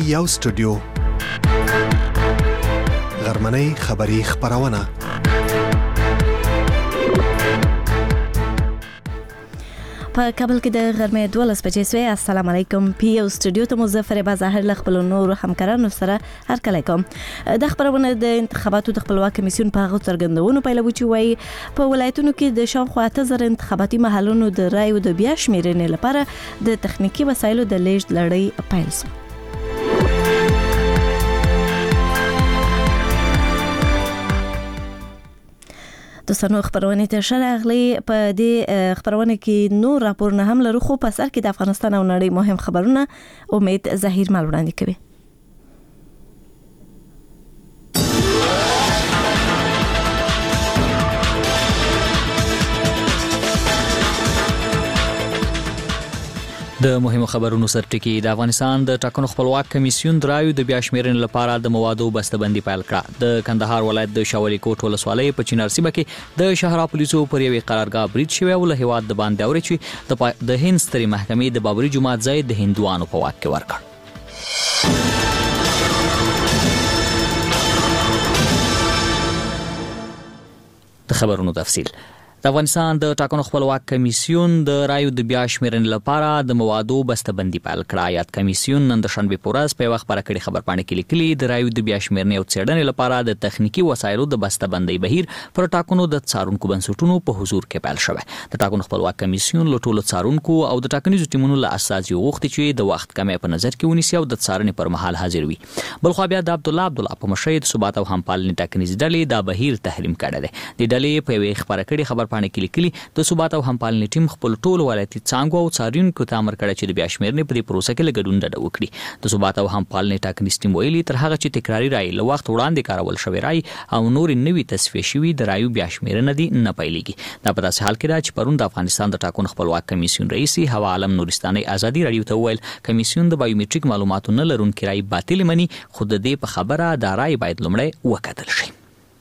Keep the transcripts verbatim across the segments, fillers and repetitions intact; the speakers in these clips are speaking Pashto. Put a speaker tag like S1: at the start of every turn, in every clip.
S1: یو سټوډیو غرمنۍ خبری خبرونه
S2: په کابل کې د غرمې دولس بجې سوې. السلام علیکم. پی یو سټوډیو ته مظفر بازاهر له خپل نور همکارانو سره هرکلی کوم. د خبرونه د انتخاباتو د خپلواک کمیسیون په هغه څرګندونو پیلوي چې وایي په ولایتونو کې د شاوخوا اته زره انتخاباتي محلونو د رایو د بیا شمیرنې لپاره د تخنیکي وسایلو د لیږد لړۍ پیل شو. دوستانو خبرونه ته شراغلی په دې خبرونه کې نور راپورونه هم لرو، خو په سر کې د افغانستان او نړۍ مهم خبرونه امید ظهیر مال وړاندې کوي.
S3: د مهمو خبرونو سرټکی. د افغانستان د ټاکنو خپلواک کمیسیون د رایو د بیا شمیرنې لپاره د موادو بسته‌بندي پیل کړه. د کندهار ولایت د شاولی کوټ ولسوالۍ په چینار سیمه کې د شهرا پولیسو پر یوې قرارګاه برید شوی او له هیواد د باندې اوري چې د هند سترې محکمې د بابري جومات ځای د هندوانو په واک کې ورکړ. د خبرونو تفصیل. د افغانستان د ټاکنو خپلواک کمیسیون د رایو د بیا شمیرنې لپاره د موادو بسته‌بندي پیل کړه. یاد کمیسیون نن د شنبه په ورځ په وخت پر کړي خبرپاڼه کې لیکلي د رایو د بیا شمیرنې او څېړنې لپاره د تخنیکی وسایلو د بسته‌بندۍ بهیر پر ټاکنو د څارونکو بنسټونو په حضور کې پیل شوی. د ټاکنو خپلواک کمیسیون له ټولو څارونکو او د ټاکنیزو ټیمونو له اساسي غوښتي چې د وخت کمې په نظر کې ونیسي او د څارنې پر مهال حاضر وي. بلخو بیا د عبد الله عبد الله په مشرۍ د ثبات او همپالنې ټاکنیز ډلې د بهیر تحریم کړی دی. د ډلې په وخت پر کړي خبرپاڼه کې لیکلي د ثبات او همپالنې ټیم خپل ټول ولایتي څانګو او څارونکو ته امر کړی چې د بیا شمیرنې په دې پروسه کې لګډون ډډه وکړي. د ثبات او همپالنې ټاکنیز ټیم ویلي تر هغه چې تکراری رای له وخت وړاندې کارول شوی رای او نور نوي تصفیه شوی د رایو بیا شمیرنه دي نه پیلېږي. دا په داسې حال کې ده چې پرون د افغانستان د ټاکنو خپلواک کمیسیون رئیس هوا عالم نورستاني ازادي رادیو ته ویل کمیسیون د بایومټریک معلوماتو نه لرونکي رای باطل مني، خو د دې په خبره دا رای باید لومړی وکتل شي.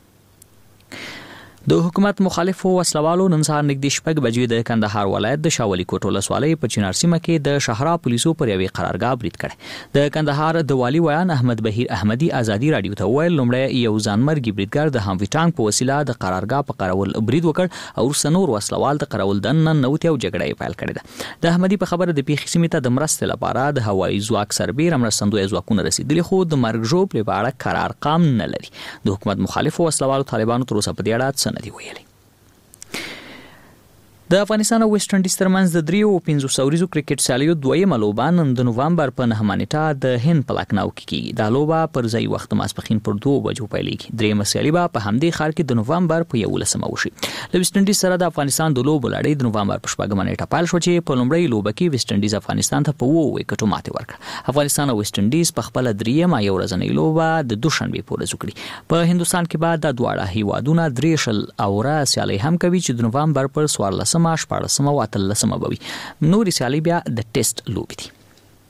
S3: د حکومت مخالفو وسلوالو نن سهار نږدې شپږ بجې د کندهار ولایت د شاولی کوټ ولسوالۍ په چینار سیمه کې د شهرا پولیسو پر یوې قرارګاه برید کړی. د کندهار د والي ویان احمد بهیر احمدي ازادي رادیو ته ویل لومړی یو ځانمرګي بریدګر د هاموي ټانک په وسیله د قرارګاه په قرول برید وکړ او وروسته نور وسلوال د قرول دن ننوتي او جګړه پیل کړې ده. د احمدي په خبره د پیښې سیمې ته د مرستې لپاره د هوایي ځواک سربېره مرستندوی ځواکونه رسیدلي، خو د مرګ ژوبلې په اړه قرار قام نه لري. د حکومت مخالفو وسلوالو طالبانو تر اوسه په دې اړه څه نه دي ویلي. د افغانستان او ویسټ انډیز ترمنځ د دریو پنځو سوریزو کرکټ سیالیو دویمه لوبه نن د نوامبر په نهمه نیټه د هند په لکنهو کې کیږي. دا لوبه پر ځای وخت ماسپښین پر دوه بجو پیلېږي. دریمه سیالي به په همدې ښار کې د نوامبر په یولسمه وشي. له ویسټ انډیز سره د افغانستان د لوبو لړۍ د نوامبر په شپږمه نیټه پیل شو چې په لومړۍ لوبه کې ویسټ انډیز افغانستان ته په اووه ویکټو ماتې ورکړه. افغانستان او ویسټ انډیز په خپله دریمه یو ورځنۍ لوبه د دوشنبې په ورځ وکړي. په هندوستان کې به دا دواړه هیوادونه درې شل اوره سیالۍ هم کوي چې د نوامبر پر څوارلسمه شپاړسمه اتلسمه بوي. نورې سیالۍ بیا د ټیسټ لوبې دي.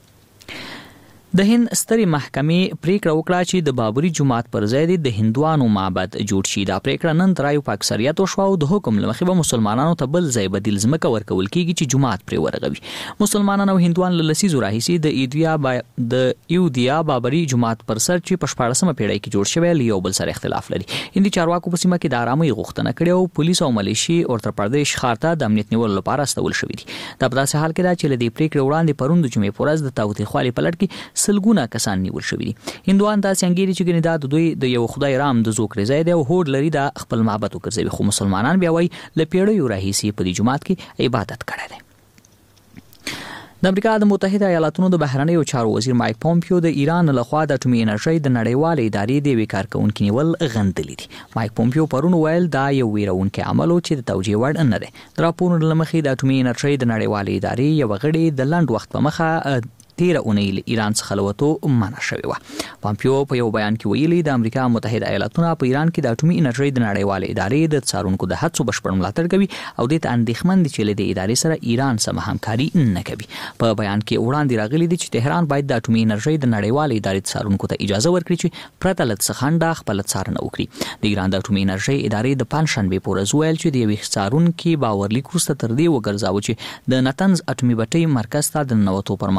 S3: د هند سترې محکمې پریکړه وکړه چې د بابري جومات پر ځای د هندوانو معبد جوړ شي. دا پریکړه نن د رایو په اکثریت وشوه او د حکم له مخې به مسلمانانو ته بل ځای بدیل ځمکه ورکول کیږي چې جومات پرې ورغوي. مسلمانان او هندوان له لسیزو راهیسې د ایډیا با د ایودیا بابري جومات پر سر چې په شپاړسمه پیړۍ کې جوړ شوی له یو بل سره اختلاف لري. هندي چارواکو په سیمه کې د آرامۍ غوښتنه کړې او پولیس او ملیشي اتر پردیش ښار ته د امنیت نیولو لپاره استول شوي دي. دا په داسې حال کې ده چې له دې پریکړې وړاندې پرون د جمعې په ورځ د تاوتریخوالي په لړ کې سلګونه کسان نیول شوي دي. هندوان داسې انګیري چې ګنې دا د دوی د یو خدای رام د زوکړې ځای دی او هوډ لري دا خپل معبد وګرځوي، خو مسلمانان بیا وایي له پیړیو راهیسې په دې جومات کې عبادت کړی دی. د امریکا د متحده ایالاتونو د بهرنیو چارو وزیر مایک پومپیو د ایران لخوا د اټومي انرژۍ د نړیوالې ادارې د یوې کارکونکي نیول غندلي دي. مایک پومپیو پرون ویل دا یو ویرونکی عمل و چې د توجیه وړ نه دی. د راپورونو له مخې د اټومي انرژۍ د نړیوالې ادارې یو غړي د لنډ وخت په مخه تیره اونۍ له ایران څخه له وتو منع شوې وه. پامپیو په یو بیان کې ویلي د امریکا متحده ایالاتونه په ایران کې د اټومي انرژۍ د نړیوالې ادارې د څارونکو د هڅو بشپړ ملاتړ کوي او دې ته اندېښمن دي چې له دې ادارې سره ایران سره همکاري نه کوي. په بیان کې وړاندې راغلي دي چې تهران باید د اټومي انرژۍ د نړیوالې ادارې څارونکو ته اجازه ورکړي چې پرته له څخنډه خپل څارنه وکړي. د ایران د اټومي انرژۍ ادارې د پنځشنبې په ورځ ویل چې د یوې څارونکي باورلیک وروسته تر دې وګرځاوه چې د نتنز اټومي بټۍ مرکز ته د ننوتو پر مهال د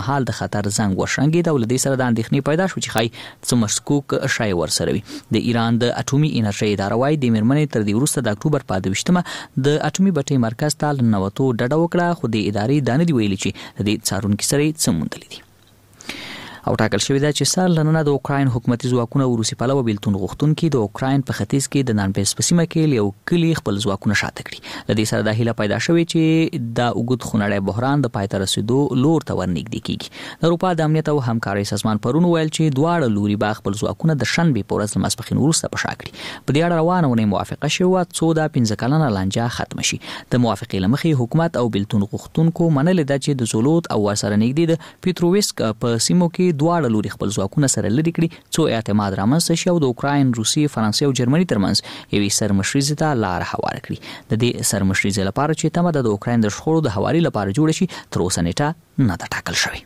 S3: خطر زنګ ورشنګي د ولدي سره د اندېښنې پیدا شو چې خای څه مشکوک شای ورسره وي. د ایران د اټومي انرژي اداره وايي د میرمنې تر دې وروسته د اکتوبر په دویشتمه د اټومي بټۍ مرکز ته نووتو ډډه وکړه، خو د ادارې دانه دی ویلي چې د دې څارونکو سره څه موندلې دي. او ټاکل شوی دا چې سال لننه د اوکراین حکومتي ځواکونه روسي پلوه بیلتون غوښتونکي د اوکراین په ختیځ کې د نانبیس په سیمه کې یو کلی خپل ځواکونه شاته کړي. د دې سره د هیله پیدا شوې چې دا اوږد خونړی بحران د پای ته رسیدو لور ته ورنږدې کیږي. د اروپا د امنیت او همکارۍ سازمان پرون ویل چې دواړه لوري به خپل ځواکونه د شنبې په ورځ ماسپښین وروسته په شا کړي. په دې اړه روانه ونې موافقه شوه څو د پنځه کلنه لانجه ختم شي. د موافقې له مخې حکومت او بیلتون غوښتونکو منلې ده چې د زولوت او ورسره نږدې د پیتروویسک په سیمو کې دواړه لوري خپل ځواکونه سره لري کړي څو اعتماد رامنځته شي او د اوکراین، روسي، فرانسې او جرمني ترمنځ یوې سرمشریزې ته لار هواره کړي. د دې سرمشریزې لپاره چې تمه د اوکراین د شخړو د هواري لپاره جوړ شي تر اوسه نیټه نه ده ټاکل شوې.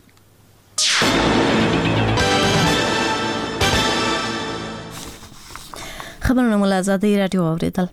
S2: خبرونه مو له آزادۍ راډیو اوریدل.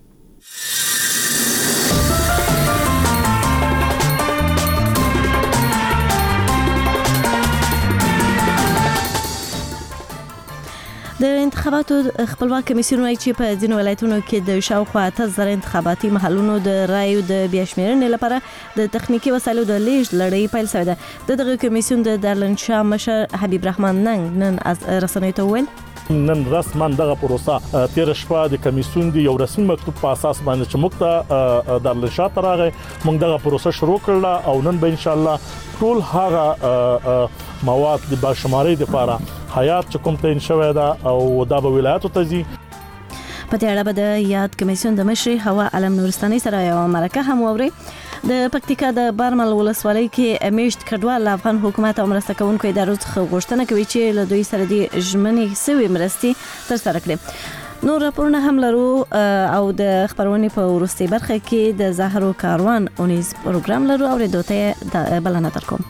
S2: د انتخاباتو خپلواک کمیسیون وايي چې په ځینو ولایتونو کې د شاوخوا اته زره انتخاباتي محلونو د رایو د بیا شمېرنې لپاره د تخنیکي وسایلو د لیږد لړۍ پیل شوې ده. د دغه کمیسیون د دارالانشا مشر حبیب رحمان ننګ نن رسنیو ته وویل
S4: نن رسما دغه پروسه تیر شپه د کمیسیون دی یو رسمي مکتوب په اساس باندې چې موږ ته دارالانشا ته راغی، موږ دغه پروسه شروع کړل او نن به ان شاء الله ټول هغه مواد د باشمارۍ لپاره حیات چې کوم ته انشوي ده او دا به ولایتو ته ځي.
S2: په دې اړه به د یاد کمیسیون د مشر هوا علم نورستاني سره یو مرکه هم ووري. د پکتیکا د بارمل ولسوالۍ کې میشت کډوال افغان حکومت او مرسته کوونکو ادارو څخه غوښتنه کوي چې له دوی سره د ژمنې سوي مرستې ترسره کړي. نور راپورونه هم لرو او د خبرونې په وروستۍ برخه کې د زهرو کاروان اونیز پروګرام لرو او دوته بلنه درکوم.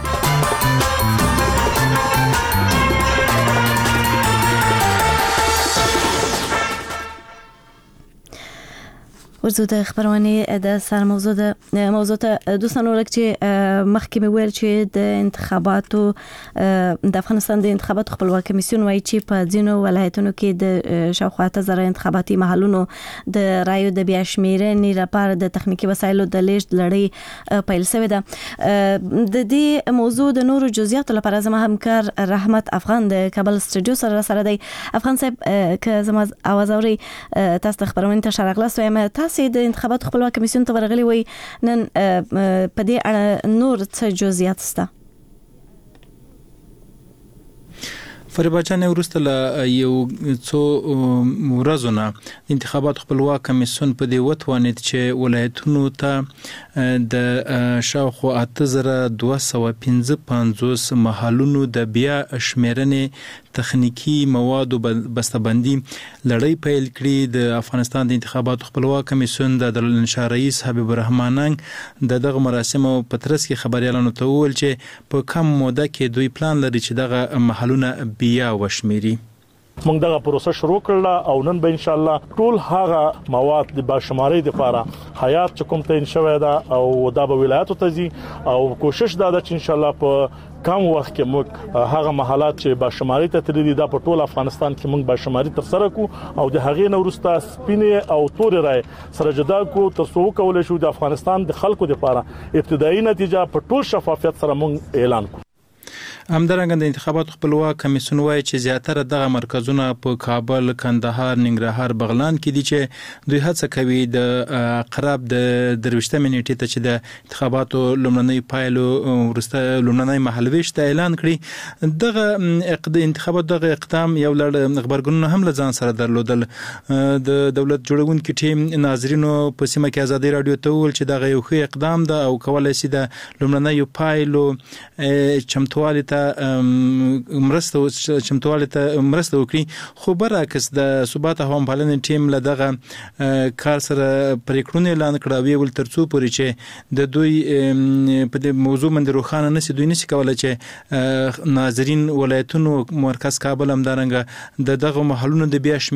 S2: ورزو د خبرونه د سر موضوع د موضوع ته دوستانو لکه مخکې مې ویل چې د انتخاباتو د افغانستان د انتخاباتو خپلواک کمیسیون وايي چې په ځینو ولایتونو کې د شاوخوا اته زره انتخاباتي محلونو د رایو د بیا شمېرنې لپاره د تخنیکي وسایلو د لیږد لړۍ پیل شوې ده. د دې موضوع د نورو جزئیاتو لپاره زما همکار رحمت افغان د کابل سټوډیو سره سره دی. افغان صاحب که زما आवाज اوري تاسو د خبرونه ته شارغلاس وایم. تاسو د انتخاباتو خپلواک کمیسیون ته ورغلي وي نن په دې اړه نور څه جزئیات شته؟
S5: فریبا جان ورسته له یو څو ورځو نه انتخابات خپلواک کمیسیون په دې وتوانید چې ولایتونو ته د شاوخوا اته زره دوه سوه پنځه پنځوس محلونو د بیا شمېرنې تخنیکی مواد او بسته‌بندي لړۍ پیل کړي. د افغانستان د انتخاباتو خپلواک کمیسیون د دارالانشا رئیس حبیب الرحمن ننګ د دغه مراسمو په ترڅ کې خبريالانو ته وویل چې په کم موده کې دوی پلان لري چې دغه محلونه بیا وشمېري.
S4: موږ دغه پروسه شروع کړل او نن به ان شاء الله ټول هغه مواد د باشمارۍ لپاره حیات چې کوم ته انشوي ده او دا به ولایتو ته ځي او کوشش دا ده چې ان شاء الله په کم وخت کې موږ هغه محلات چې باشمارۍ ته تللي دا په ټول افغانستان کې موږ باشمارۍ تر سره کو او د هغې نو وروسته سپینې او تورې رای سره جدا کو تر څو کولای شو د افغانستان د خلکو لپاره ابتدایي نتیجه په ټول شفافیت سره موږ اعلان کو.
S5: همدارنګه د انتخاباتو خپلواک کمیسیون وايي چې زیاتره دغه مرکزونه په کابل، کندهار، ننګرهار، بغلان کې دي چې دوی هڅه کوي د قرب د درويشتمې نیټې ته چې د انتخاباتو لومړنۍ پایلو ورسته لومړنۍ محلويشت اعلان کړي. دغه انتخابات دغه اقدام یو لړ خبرګونونه هم لزان سره درلودل. د دولت جوړونکو ټیم ناظرینو په سیمه کې آزادۍ رادیو ته ویل چې دغه یو ښه اقدام ده او کولای شي د لومړنۍ پایلو چمتووالی ته ته مرسته چمتواله ته مرسته وکړي خو برعکس د ثبات هوا پالنې ټیم له دغه کار سره پریکړونه اعلان کړه ویل ترڅو پورې چې د دوی په دې موضوع باندې روښانه نشي دوی نشي کولای چې ناظرین ولایتونو مرکز کابل هم دارنګه د دغه محلونو د بیا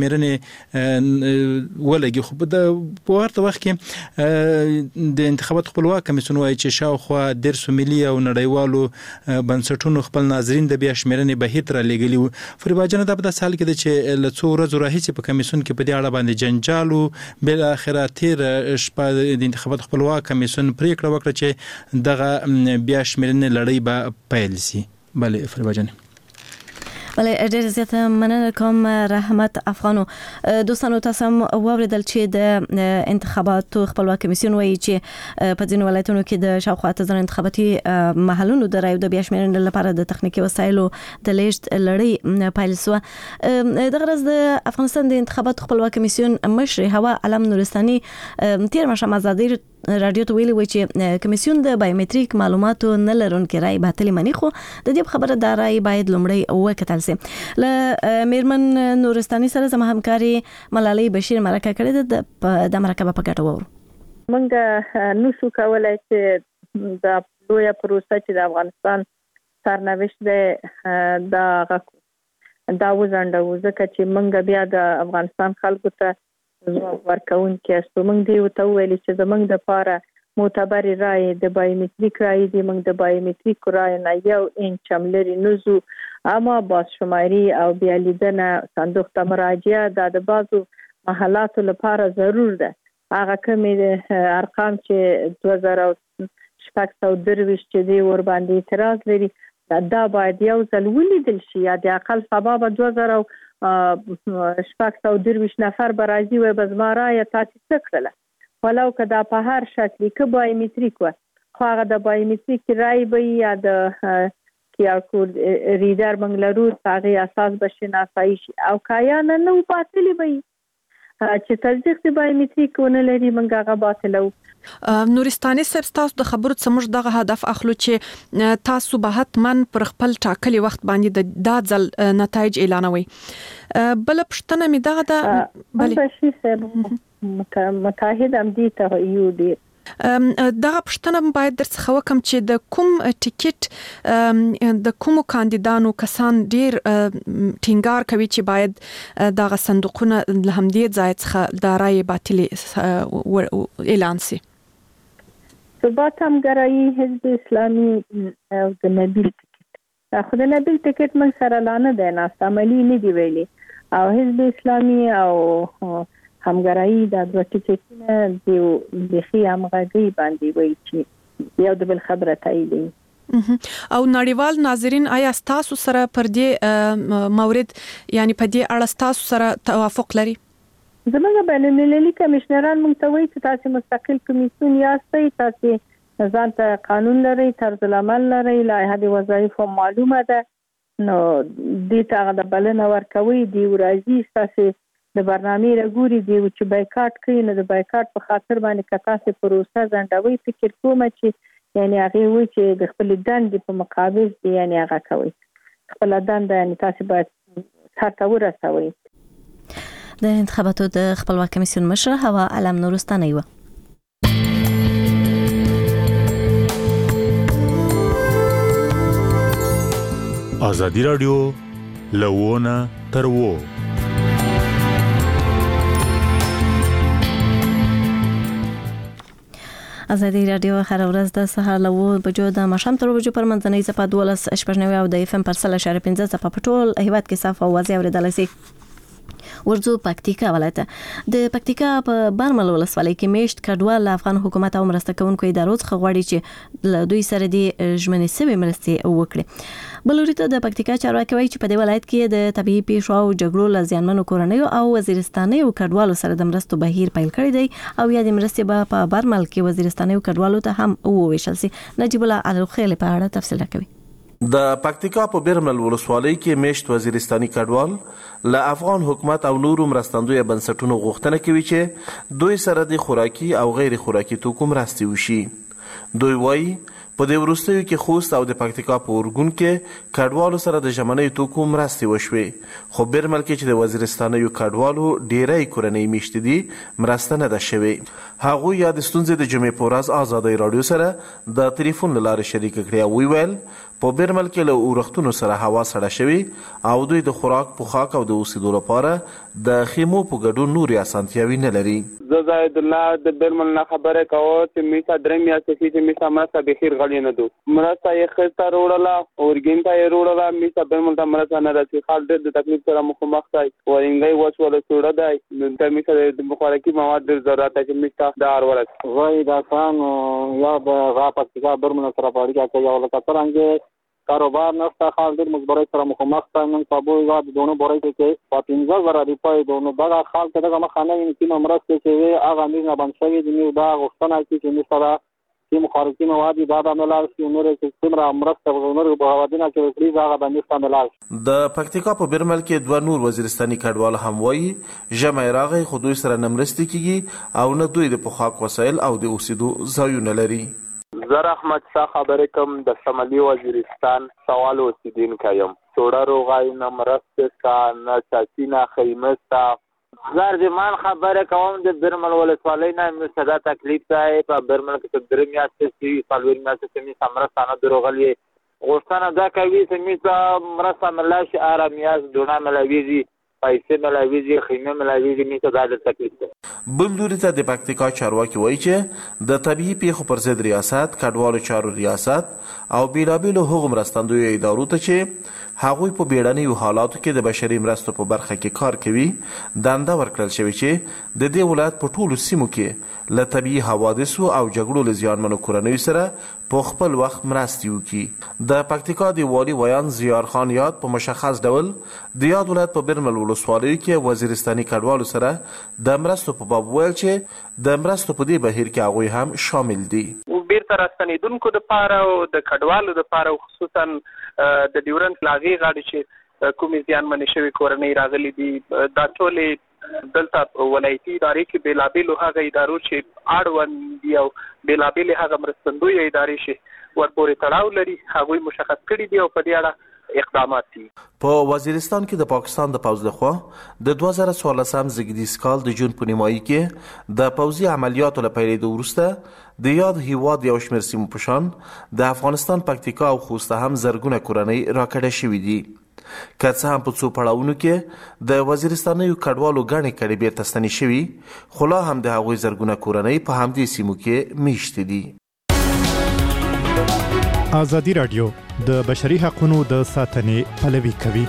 S5: شمیرنې ولګي خو په ورته وخت کې د انتخابات خپلواک کمیسیون وايي چې شاوخوا ډېر ملي او نړیوالو بنسټونو خپل ناظرین د بیا شمیرنې بهیر تر لګلی وو. فریبا جان دا په داسې حال کې د چې له څو ورځو راهیسې په کمیسیون کې په دې اړه باندې جنجال او بل اخره تیر شپه د انتخابات خپلواک کمیسیون پریکړه وکړه چې دغه بیا شمیرنې لړۍ به پیل شي. بله فریبا جان.
S2: بله ډېر زیاته مننه کوم رحمت افغانو. دوستانو تاسو هم واوریدل چې د انتخاباتو خپلواک کمیسیون وایي چې په ځینو ولایتونو کې د شاوخوا اتیا زره انتخاباتي محلونو د رایو د بیا شمیرنې لپاره د تخنیکي وسایلو د لیږد لړۍ پیل شوه. دغه ورځ د افغانستان د انتخاباتو خپلواک کمیسیون مشر هوا علم نورستاني تیر ماښام ازادي رادیو ته ویلي و چې کمیسیون د بایومټریک معلوماتو نه لرونکي رای باطل مني خو د دې خبره د رای باید لومړی وکتل شي. له میرمن نورستاني سره زما همکاري ملالۍ بشیر مرکه کړې ده د مرکه په ګټه وورو.
S6: موږ نشو کولای چې د لویه پروسه چې د افغانستان سرنوشت ده دا دا وزنده ځکه چې موږ بیا د افغانستان خلکو ته ورکون کې استو موږ دی وته ویل چې زمونږ د پاره معتبر رائے د بایومټریک رائے د موږ د بایومټریک رائے نه یو انچ لري نزو اما باز شماري او بیا لیدنه صندوق ته مراجعه د بعضو محلاتو لپاره ضرور ده. هغه کوم ارقام چې دوه زره شپږ سوه درویشت چې دی ور باندې اعتراض لري دا باید یو ځل ولیدل شي یا د اقل سبب دوه زره شپږ سوه درویشت نفر برازي و بزماره یا تاسیس کړله ولو که دا په هر شکل کې بایومټریک و خو هغه د بایومټریک رای به یا د کیا کود ریډر منګلرو هغه اساس به شناسایی شي او کایا نه نو باطل به چې تصدیق د بایومټریک ونه لري منګه هغه باطل.
S7: نورستاني صاحب تاسو د خبرو څخه دغه هدف اخلو چې تاسو به حتمن پر خپل ټاکلي وخت باندې د ځل نتایج اعلانوي. بل پښتنه می دغه د
S6: بل شي صاحب متحد امدی ته یو دی
S7: دغه پښتنه باید درڅخه وکم چې د کوم ټیکټ د کوم کاندیدانو کسان ډیر ټینګار کوي چې باید دغه صندوقونه له همدې ځای څخه د رای باطل اعلان شي.
S6: ثبات همګرایي حزب اسلامي او د نبیل ټیکټ خو د نبیل ټیکټ موږ سره لانه دی ناست عملي نه دی ویلي او حزب اسلامي او همګرایي د دوه ټیکټونه دیو بخي همغږي باندې وایي چې یو د بل خبره تاییدي.
S7: او نړیوال ناظرین آیا تاسو سره پر دې مورد یعنی په دې اړه تاسو سره توافق لري؟
S6: زموږ بین المللي کمشنران موږ ته وایي چې تاسو مستقل کمیسیون یاستئ تاسو ځان ته قانون لري طرز العمل لري لایحه د وظایفو معلومه ده نو دې ته د بلنه ورکوي دی ورازي تاسو د برنامې رګوري دی چې بایکاټ کوي نو د بایکاټ په خاطر باندې کتاسه پروسه ځنډوي فکر کوم چې یعنی هغه وی چې د خپل دندې په مقابل دی یعنی هغه کوي خپل دنده یعنی تاسو باید څه ورسوي.
S2: د انتخاباتو د خپلواک کمیسیون مشر هوا علم نورستاني و.
S8: ازادي رادیو لوونه تروو
S2: ازادي رادیو هر ورځ د سهار له و بجو د مشام تر بجو پر منځنۍ صفه دولس شپږ او د اف ام پر سل اشاره پنځه صفه په ټول هیواد کې صفه او واضح اوریدل شي. ورځو پکتیکا ولایت د پکتیکا په بارمل ولسوالۍ کې میشت کډوال افغان حکومت او مرسته کوونکو ادارو څخه غواړي چې له دوی سره د ژمنې سوي مرستې وکړي. بلوريته د پکتیکا چارواکي وایي چې په دې ولایت کې د طبيعي پیښو او جګړو لزیانمنو کورنیو او وزیرستاني او کډوالو سره د مرستو بهیر پیل کړی دی او یا د مرستې به په بارمل کې وزیرستاني او کډوالو ته هم وویشل شي. نجیب الله علوخیل په اړه تفصیل راکوي.
S9: د پکتیکا په بیرمل ولسوالۍ کې میشت وزیرستاني کډوال له افغان حکومت او نورو مرستندوی بنسټونو غوښتنه کوي چې دوی سره د خوراکي او غیر خوراکي توکو مرستې وشي. دوی وایي په دې وروستیو کې خوست او د پکتیکا په اورګون کې کډوالو سره د ژمنیو توکو مرستې وشوې، خو بیرمل کې چې د وزیرستانیو کډوالو ډیری کورنۍ میشتې دي مرسته نه ده شوې. هغوی یا د ستونزې د جمعې په ورځ ازادۍ راډیو سره د ټلیفون له لارې شریکه کړې او ویل په بیرمل کې له اورښتونو سره هوا سړه شوې او دوی د خوراک پوښاک او د اوسېدو لپاره د خیمو په ګډون نورې اسانتیاوې نه لري.
S10: زه زاید الله د بیرمل نه خبره کوم چې میسا درې میاشتې چې میسا مرسته بخیر غړي نه دو مرسته یې خسته وروړله اورګین ته یې وروړله میسا بیرمل ته مرسته نه رسي خال ډېر د تکلیف سره مخامخ دی ورنګي وسوله سوړه دی د میسا د خوراکي مواد ډېر ضرورت دی چې میسا د هر ورځ وای دا کان یا د غاپکتیکا بیرمل سره پاړی کوي او لکه څنګه کاروبار نشته خال ډېر مجبورۍ سره مخامخ دی نن سبا یې د دونه بورۍ کې په پنځه زره روپۍ دونه دغه خال ته دغه مخانه کې مرسته کوي هغه نه باندې شوی د نیو دا غوښتنه کوي چې سره چې مخارجي مواد دا د ملال سي نور چې څومره مرسته ورنور په هوادینه کې وکړي هغه باندې استعمال. د
S9: پکتیکا په بیرمل کې دوه نور وزیرستاني کډوال هم وایي ژمه راغی خو دوی سره نه مرستې کیږي او نه دوی د پخاک وسایل او د اوسېدو ځایونه لري.
S10: زر احمد شاه خبرې کوم د شمالي وزیرستان سوال اوسیدونکی یم. سوړه روغای نه مرسته شته نه چاچي نه خیمه شته. زر زمان خبره کوم د بیرمل ولسوالۍ نه موږ صدا تکلیف دی په بیرمل کې درې میاشتې چې څلور میاشتې چې موږ مرسته نه دروغلي غوښتنه دا کوي چې موږ مرسته ملاشي آرامیاز دونه ملاویږي پیسې ملاویږي خیمه ملاویږي موږ دا د تکلیف دی.
S9: بل لوري ته د پکتیکا چارواکي وایي چې د طبیعي پیښو پر ضد ریاست کډوالو چارو ریاست او بیلابیلو هغو مرستندویو ادارو ته چې هغوی په بیړنیو حالاتو کې د بشري مرستو په برخه کې کار کوي دنده ورکړل شوې چې د دې ولایت په ټولو سیمو کې له طبیعي حوادثو او جګړو له زیانمنو کورنیو سره په خپل وخت مرستې وکړي. د پکتیکا د والي ویان زیار خان یاد په مشخص ډول د یاد ولایت په بیرمل ولسوالیو کې وزیرستاني کډوالو سره د مرستو په باب ویل چې د مرستو په دې بهیر کې هغوی هم شامل دي.
S11: بیرته راستنېدونکو دپاره او د کډوالو دپاره خصوصا د ډیورنډ لاغې غاړې چې کومې زیانمنې شوې کورنۍ راغلي دي دا ټولې دلته ولایتي ادارې کې بېلابېلو هغه ادارو چې اړوند دي او بېلابېلې هغه مرستندویه ادارې چې ورپورې تړاو لري هغوی مشخص کړي دي او په دې اړه اقدامات دي.
S9: په وزیرستان کې د پاکستان د پوځ لخوا د دوه زره څوارلسم زیږدیز کال د جون په نیمایي کې د پوځي عملیاتو له پیلېدو وروسته د یاد هیواد یو شمېر سیمو په شان د افغانستان پکتیکا او خوست هم زرګونه کورنۍ راکډه شوي دي. که څه هم په څو پړاوونو کې د وزیرستانیو کډوالو ګڼې کډې بیرته ستنې شوي خو لا هم د هغوی زرګونه کورنۍ په همدې سیمو کې میشتې دي.
S12: ازادي راډیو د بشري حقوقو د ساتنې پلوي کوي.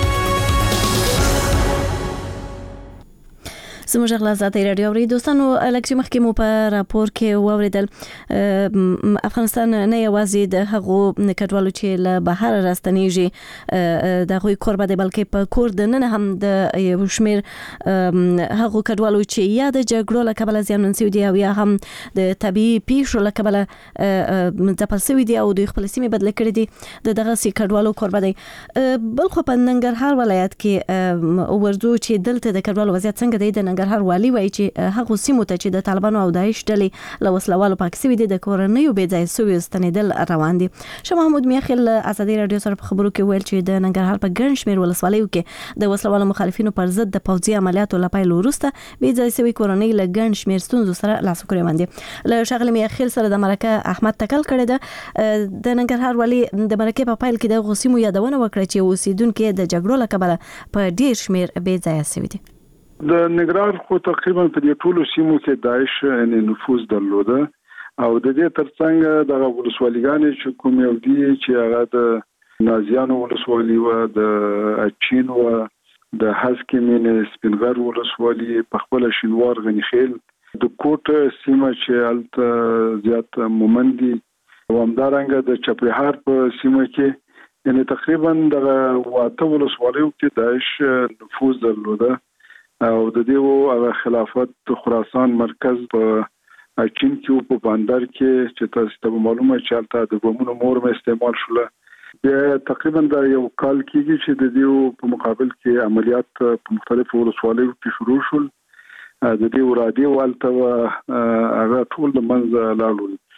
S2: زموږ غلا ازادي راډیو اوري دوستانو لکه مخکې مو په راپور کې واوریدل افغانستان نه یوازې د هغو کډوالو چې له بهر راستنیږي د هغوی کور باندې بلکې په کور د نن هم د یو شمېر هغو کډوالو چې یا د جګړو له کبله زیانمن شوي دي او یا هم د طبیعي پیښو له کبله ځپل شوي دي او دوی خپل سیمې بدلې کړې دي د دغسې کډوالو کور باندې. بل خو په ننګرهار ولایت کې ورځو چې دلته د کډوالو وضعیت څنګه دی د ننګرهار والي وایي چې هغو سیمو ته چې د طالبانو او داعش ډلې له وسلوالو پاک شوي دي د کورنیو بې ځایه شویو ستنېدل روان دي. شاه محمود میاخیل ازادي راډیو سره په خبرو کې ویل چې د ننګرهار په ګڼ شمېر ولسوالیو کې د وسلوالو مخالفینو پر ضد د پوځي عملیاتو له پیل وروسته بې ځایه شوي کورنۍ له ګڼ شمېر ستونزو سره لاس و ګرېوان دي. له ښاغلي میاخیل سره د مرکه احمد تکل کړې ده. د ننګرهار والي د مرکې په پیل کې د هغو سیمو یادونه وکړه چې اوسېدونکي د جګړو له کبله په ډېر شمېر بې ځایه شوي دي.
S13: د ننګرهار خو تقریبا په دې ټولو سیمو کې داعش یعنی نفوذ درلوده او د دې ترڅنګ د ولسوالیګانې چې کوم یو دي چې هغه د نازیانو ولسوالي و د اچین و د حسکمین سپینغر ولسوالي په خپل شینوار غنیخیل د کوټ سیمه چې الته زیات مومندي او همدارنګه د چپرهار په سیمه کې یعنی تقریبا د واته ولسوالیو کې داعش نفوذ درلوده او د دې او خلافت خراسان مرکز په اچین کې په بندر کې چې تاسو ته معلومه چې البته د بمونو مور مې استعمال شوله بیا تقریبا دا یو کال کېږي چې د دې په مقابل کې عملیات په مختلفو ولسوالیو کې شروع شول. د دې ورادي والته هغه ټول د منځ لاړل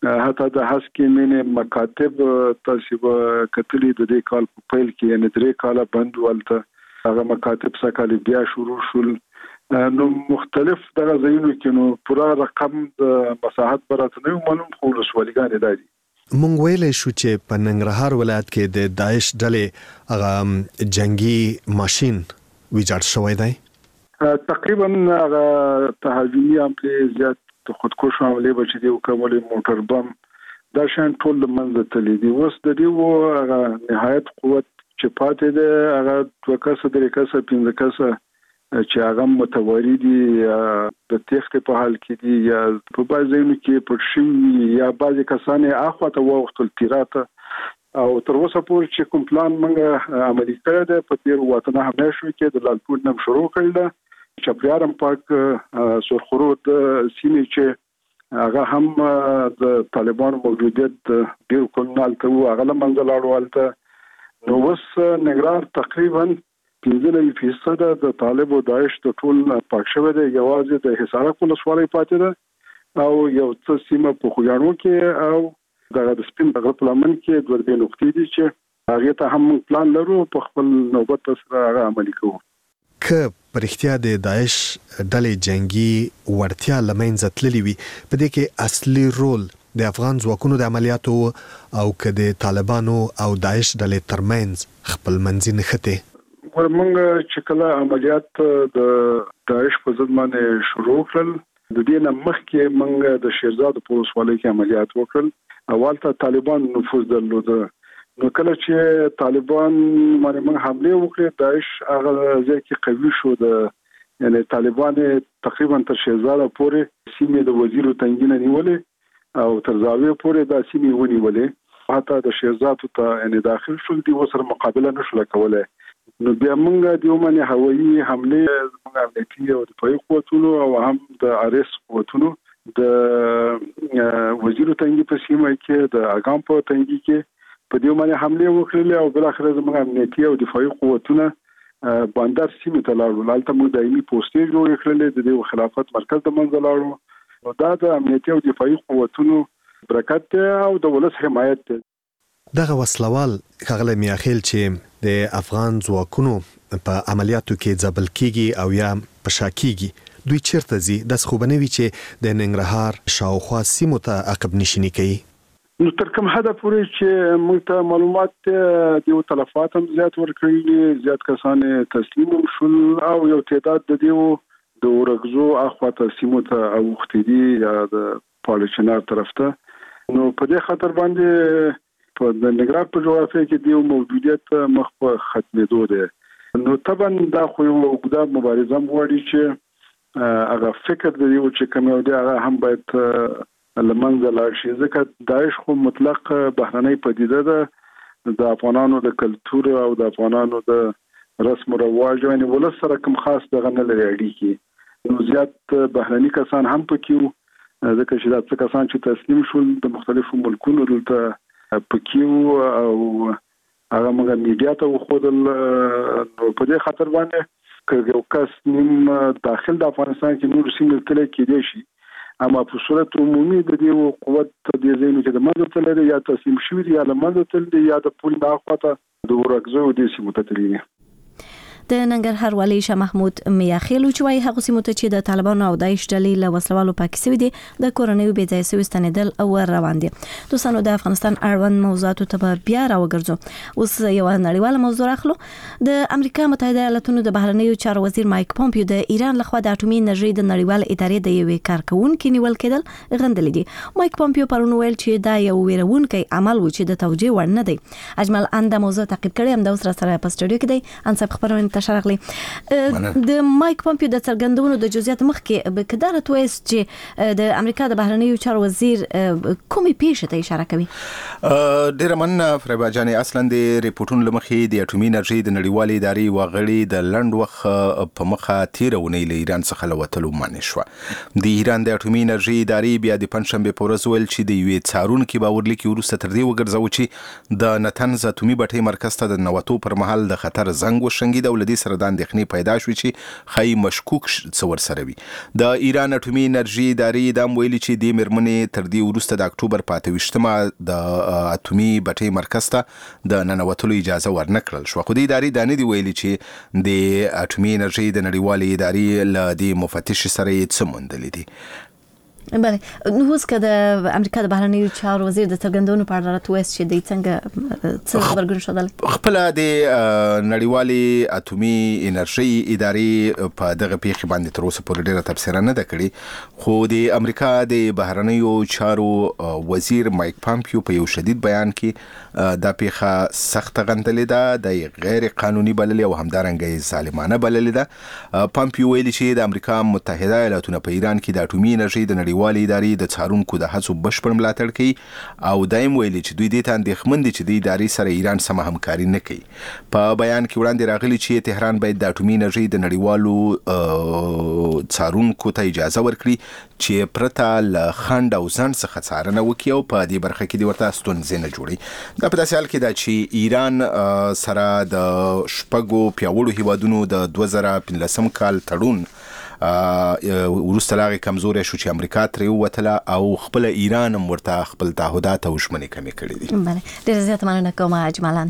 S13: حتی د هسکي مینه مکاتب تاسو به کتلی د دې کال په پیل کې یعنی درې کاله بند ولته هغه مکاتب سکه بیا شروع شول نو مختلف دغه ځایونو کې نو پورا رقم د مساحت برات نه معلوم خو ولسوالیګان دي.
S1: مونږ ویلې شو چې په ننګرهار ولایت کې د داعش ډلې هغه جنگي ماشين ویجاړ شوی دی.
S13: تقریبا هغه تهاجمي عملې زیات خودکش عملې بچي دی او کومل موټر بم دا شان ټول منځ ته لیدي. اوس د دې و هغه نهایت قوت چې پاتې ده هغه دوه کسه درې کسه پنځه کسه چې هغه متواری دي د تخت په حال کې دي یا په بازارونو کې پرشي یا بعضی کسان اخواته وختل تیراته او تر اوسه پورې چې کوم پلان موږ عملي کړی دی په تیر وطن هم شو کې د لالپور نم شروع کړل چپریارم پاک سرخورود سیمه چې هغه هم د طالبانو موجودیت ډیر کولنال ته هغه لمنځل اړولته نو وس نګران تقریبا پنځه فیصد د طالب او داعش د ټول پاک شوی دی یوازې د حصار ولسوالۍ پاتې ده او یو څه سیمه په خویانو کې او دغه د سپین دغه پلان کې د ورته نقطې دي چې هغه ته هم پلان لرو په خپل نوبت سره هغه عملي کوو.
S1: که پرختیا د داعش ډلې جنگي ورتیا لمنځه تللی وي په دې کې اصلي رول د افغان ځواکونو د عملیاتو او که د طالبانو او داعش ډلې ترمنځ خپل منځي نښتې
S13: ورمنګ چې کله عملیات د داعش په ضد باندې شروع کړل د دې نه مخکې موږ د شیرزاد په ولسوالۍ کې عملیات وکړل اول ته طالبان نفوذ درلود نو کله چې طالبان باندې موږ حمله وکړه داعش هغه ځکه قوي شو د یعنی طالبان تقریبا تر شیرزاد پورې سیمه د وزیر تنګینه نیولې او تر زاویه پورې د سیمه ونیولې حتی د شیرزاد ته یعنی داخل شول دی وسره مقابله نشول کولای نو بیا موږ د یومنه هوایي حمله موږ امنیتي او دفاعي قوتونو او هم د ارس قوتونو د وزیر تنګي په سیمه کې د اګام په تنګي کې په دې باندې حمله وکړلې او بل اخر زموږ امنیتي او دفاعي قوتونه باندر سیمه ته لاړو لالته موږ دایمي پوسټې جوړ کړلې د دې خلافت مرکز د منځ لاړو نو دا د امنیتي او دفاعي قوتونو برکت او د ولس حمایت ده.
S1: دغه وسلوال خغله میاخیل چې د افغان ځواکونو په عملیاتو کې ځبل کیږي او یا پشاکیږي دوی چیرته زی د خوبنوي چې د ننګرهار شاوخوا سیمو ته عقب نشینی کوي
S13: نو تر کوم حد پورې چې موږ ته معلومات د یو تلفات هم زیات ورکړي زیات کسان تسلیم شول او یو تعداد د دیو د ورغزو اخواته سیمو ته اوختي دي یا د پالیچنار طرف ته نو په دې خاطر باندې په د نګران په جغرافیه کې دیو موجودیت مخ په ختمېدو ده نو طبعا دا خو یو وګړه مبارزه غواړي چې هغه فکر د یو چې کوم دی هغه هم باید لمنځه لاړ شي ځکه داعش خو مطلق بهرنۍ پدیده ده د افغانانو د کلچر او د افغانانو د رسم او رواج یعنی ولس سره کوم خاص دغه نه لري اړیکي نو زیات بهرني کسان هم پکې ځکه چې دا څه کسان چې تسلیم شول د مختلفو ملکونو دلته پکې او هغه موږ میډیا ته وخدل نو په دې خاطر باندې که یو کس نیم داخل د افغانستان کې نور سیمه تل کې دی شي اما په صورت عمومي د دې قوت د زینو کې د منځ ته لري یا تسلیم شوی یا د منځ ته لري یا د پول نه اخواته د ورغزو د سیمو ته تللی
S2: د ننګرهار والی شاه محمود میاخیل چې وايي هغه سیمه ته چې د طالبانو او داعش ډلې له وسلوالو پاکستاني دي د کورونیو بې ځای سوي ستنېدل او روان دي دوستانو د افغانستان اړوند موضوعاتو ته بیا راوګرځو اوس یو نړیواله موضوع اخلو د امریکا متحده ایالاتونو د بهرنیو چارو وزیر مایک پومپیو د ایران لخوا د اټومي انرژي د نړیوال ادارې د یوې کارکونکو نیول کېدل غندلې دي مایک پومپیو پرون ویل چې دا یو ویرونکي عمل و چې د توجیه وړ نه دی اجمل انده موضوع تعقیب کړي هم د اوس سره په سټوډیو کې دی انصاف خبرونه تشرغلي د مایک پومپیو د څرګندونو د جزئیات مخکې به کدار تویس چې د امریکا د بهرنیو چارو وزیر کومې پیښې ته اشاره کوي
S14: ډیر من فریبا جاني اصلا د ریپورتونو لمخې د اټومي انرژي د نړیوالې ادارې وغړي د لند وخت په مخه تیرونې له ایران څخه لوتلو مانع شو د ایران د اټومي انرژي ادارې بیا د پنځشنبه په ورځ ویل چې د یوې څارونکو باور لیکي ورسته تر دې وګرځو چې د نتنز اټومي بټۍ مرکز ته د نوتو پر مهال د خطر زنګ وشنګي د ولدي دې سره د اندېښنې پیدا شوې چې خای مشکوک څور سره وي. د ایران اټومي انرژي ادارې د ویلي چې د مرمنې تر دې وروسته د اکتوبر په اته ویشتمه د اټومي بټۍ مرکز ته د ننوتلو اجازه ورنکړل شو. خو د ادارې د نه دی ویلي چې د اټومي انرژي د نړیوالې ادارې له دې مفتش سره یې څه موندلې دي.
S2: بله، نو اوس که د امریکا د بهرنیو چارو وزیر د څرګندونو په اړه راته ووایاست چې دوی څنګه څه خبرګون ښودلی؟
S14: خپله د نړیوالې اټومي انرژۍ ادارې په دغه پیښې باندې تر اوسه پورې ډېره تبصره نه ده کړې، خو د امریکا د بهرنیو چارو وزیر مایک پامپیو په یو شدید بیان کې دا پیښه سخته غندلې ده، د غیر قانوني بللې او همدارنګه یې ظالمانه بللې ده. پامپیو ویلي چې د امریکا متحده ایالاتونه په ایران کې د اټومي انرژۍ د نړیوالې ادارې د څارونکو د هڅو بشپړ ملاتړ کوي او دایم ویلي چې دوی دې ته اندېښمن دي چې د ادارې سره ایران سمه همکاري نه کوي. په بیان کې وړاندې راغلي چې تهران باید د اټومي انرژۍ د نړیوالو څارونکو ته اجازه ورکړي چې پرته له خنډ او ځنډ څخه څارنه وکړي او په دې برخه کې د ورته ستونزې نه جوړي. دا په داسې حال کې ده چې ایران سره د شپږو پیاوړو هیوادونو د دوه زره پنځلسم کال تړون وروسته لاغې کمزورې شو چې امریکا ترې ووتله او خپل ایران هم ورته خپل تعهدات او ژمنې کمې کړې دي.
S2: بله، ډېره زیاته مننه کوم اجمالا.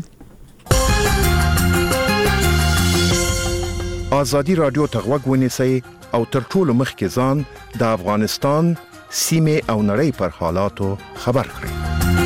S15: ازادي رادیو ته غوږ ونیسئ او تر ټولو مخکې ځان د افغانستان سیمې او نړۍ پر حالاتو خبر کړئ.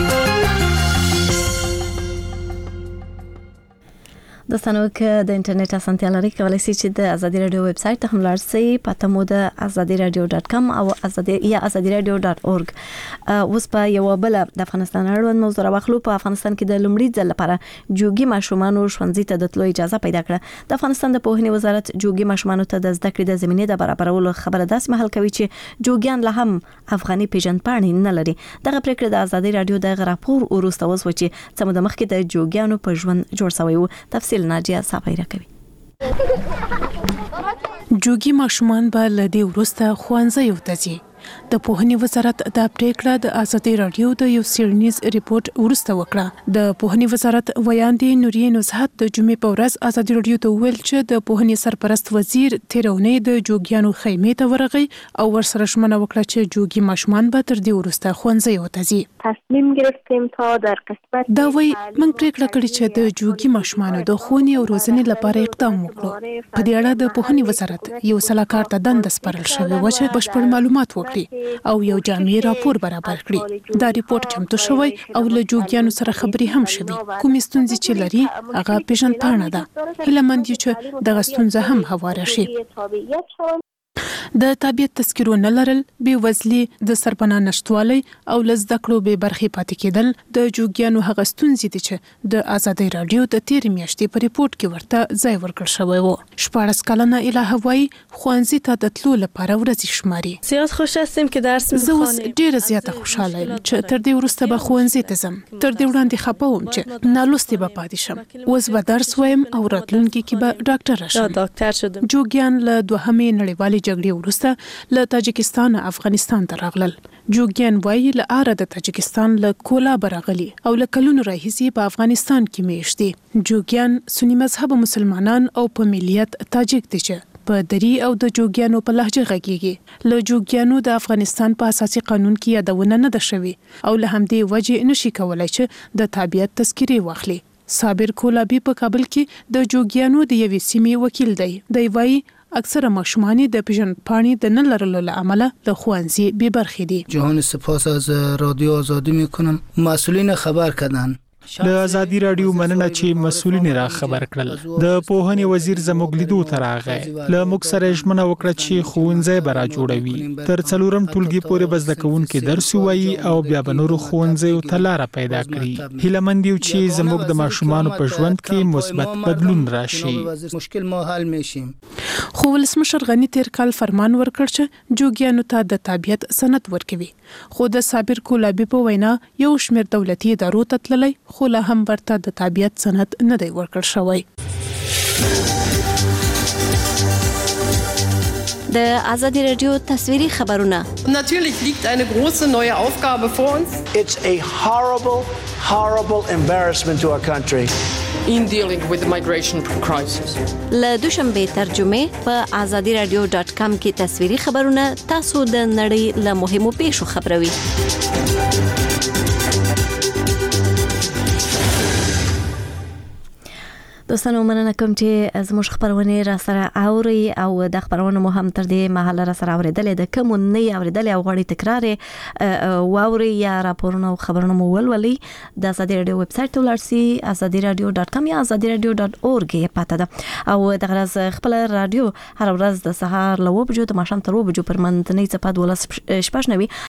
S2: دوستانو که د انټرنیټ اسانتیا لري کولای شئ چې د ازادي رادیو ویب سټ ته هم لاړ شئ، پته مو د ازادي رادیو ډاټ کام او ازادي یا ازادي رادیو ډاټ اورګ. اوس په یو بل د افغانستان اړوند موضوع راوخلو. په افغانستان کې د لومړي ځل لپاره جوګي ماشومان ښوونځي ته د تلو اجازه پیدا کړه. د افغانستان د پوهنې وزارت جوګي ماشومان ته د زده کړې د زمینې د برابرولو خبره داسې مهال کوي چې جوګیان له هم افغاني پیژندپاڼې نه لري. دغه پریکړه د ازادي رادیو د راپور وروسته وسو چې څه مده مخکې د جوګیانو په ژوند جوړ شوی و. تفصیل ناجیه صافی راکوي.
S16: جوګي ماشومان به له دې وروسته ښوونځیو ته ځي. د پوهنې وزارت دا پریکړه د ازادي رادیو د یو سیرنیز ریپورت وروسته وکړه. د پوهنې وزارت ویاندې نوریه نزهت د جمعې په ورځ ازادي رادیو ته ویل چې د پوهنې سرپرست وزیر تیرونې د جوګیانو خیمې ته ورغی او ورسره ژمنه وکړه چې جوګي ماشومان به تر دې وروسته ښوونځیو ته ځي.
S17: تصمیم گرفتیم تا در قسمت
S16: دا وی موږ پریکړه کړې چې د جوګي ماشومانو د ښوونې او روزنې لپاره اقدام وکړو. په دې اړه د پوهنې وزارت یو سلاکار ته دنده سپارل شوې و چې بشپړ معلومات وکړي او یو جامع راپور برابر کړي. دا ریپورت چمتو شوی او له جوګیانو سره خبرې هم شوې. کومې ستونزې چې لري هغه پیژندپاڼه ده. هیله مند یو چې دغه ستونزه هم هواره شي. د طبيعت تذکرو نه لرل، بې وزلي، د سرپناه نشټوالي او لزده کړو به برخې پاتې کېدل د جوګیانو هغه ستونزې دي چې د ازادي رادیو د تیر میاشتې په ریپورت کې ورته ځای ورکړل شوی و. شپاړس کلنه الهه وایي ښوونځي ته د تلو لپاره ورځي شماري.
S18: زیات خوش هستیم که درس
S16: می‌خوانیم. زه اوس ډېره زیاته خوشاله یم چې تر دې وروسته به ښوونځي ته ځم. تر دې وړاندې خپه وم چې نالوستې به پاتې شم. اوس به درس وایم او راتلونکي کې به ډاکټر شم.
S18: ډاکټر شدم.
S16: جوګیان له دوهمې نړیوالې جګړې وروسته له تاجکستان افغانستان ته راغلل. جوګیان وایي له اره د تاجکستان له کولابه راغلي او له کلونو راهیسې په افغانستان کې میشت دي. جوګیان سنی مذهب مسلمانان او په ملیت تاجک دي چې په دری او د جوګیانو په لهجه غږیږي. له جوګیانو د افغانستان په اساسي قانون کې یادونه نه ده شوې او له همدې وجې نشي کولای چې د تابعیت تذکرې واخلي. صابر کولابي په کابل کې د جوګیانو د یوې سیمې وکیل دی. دی وایي اکثر ماشومان د پیژندپاڼې د نه لرلو له امله د ښوونځي بې برخې دي.
S19: جهان سپاس از رادیو آزادی میکنم. مسئولین خبر کردن.
S20: د ازادي رادیو مننه چې مسؤلین را خبر کړل. د پوهنې وزیر زموږ لیدو ته راغی. له موږ سره ژمنه وکړه چې ښوونځی به را جوړوي. تر څلورم ټولګي پورې به زده کوونکي درس ووایي او بیا به نورو ښوونځیو ته لاره پیدا کړي. هیله مند یو چې زموږ د ماشومانو په ژوند کې مثبت بدلون راشي.
S19: مشکل ما حل میشیم.
S16: خو ولسمشر غنی تیر کال فرمان ورکړ چې جوګیانو ته د تابعیت سند ورکوي. خو د صابر کولابي په وینا یو شمېر دولتي ادارو ته تللی خو لا هم ورته د تابعیت سند نه دی ورکړل شوی.
S2: د ازادي رادیو تصویري خبرونه.
S21: Natürlich liegt eine große neue Aufgabe vor uns.
S22: It's a horrible, horrible embarrassment to our country.
S21: in dealing with the migration crisis.
S2: له دوشنبه ترجمه په آزادی رادیو ډاټ کام کې تصویري خبرونه تاسو د نړۍ له مهمو پیښو خبروي. دوستانو مننه کوم چې زموږ خبرونه را سره اوري او د خبرونه مو هم تر دې مهاله را سره اوریدل د کوم نه اوریدل او غوړي تکرار واوري یا راپورونه او خبرونه مو ولولي د آزادی رادیو ویب سټ ولرسي آزادی رادیو ډاټ کام یا آزادی رادیو ډاټ اورګ پته ده او د غرض خپل رادیو هر ورځ د سهار له وبجو د ماښام تر وبجو پر منځنۍ صفات ولس شپږ نوي